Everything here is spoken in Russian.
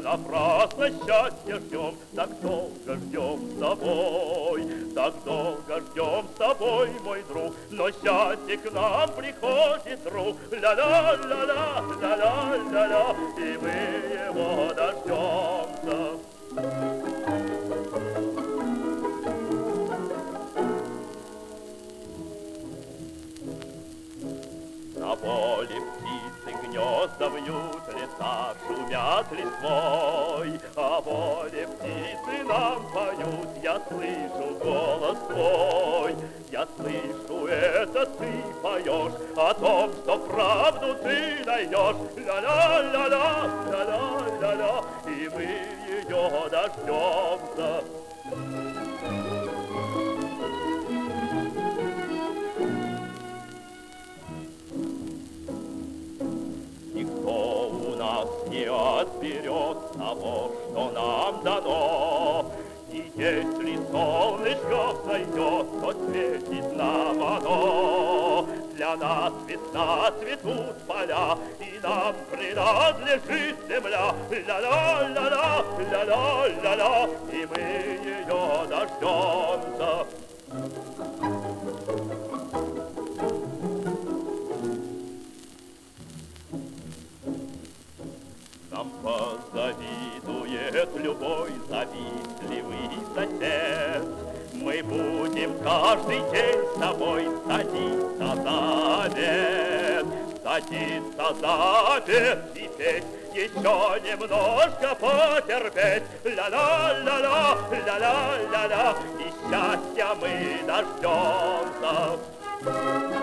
напрасно счастья ждем, так долго ждем с тобой, так долго ждем с тобой, мой друг, но счастье к нам приходит вдруг. Ля-ля-ля-ля, ля-ля-ля-ля, и мы его дождемся. На поле птицы гнезда вьют, леса шумят листвой, а поле птицы нам поют, я слышу голос твой. Я слышу, это ты поешь о том, что правду ты даешь. Ля-ля-ля-ля, ля-ля-ля-ля, и мы ее дождемся. Никто у нас не отберет того, что нам дано. И если солнышко взойдет, то светит нам оно. Для нас весна, цветут поля, и нам принадлежит земля. Ля-ля-ля-ля, ля-ля-ля-ля, и мы ее дождемся. Нам позавидует любой завистливый сосед. Мы будем каждый день с тобой садиться за обед, садиться за обед и петь, еще немножко потерпеть. Ля-ля-ля-ля, ля-ля-ля-ля, и счастья мы дождемся.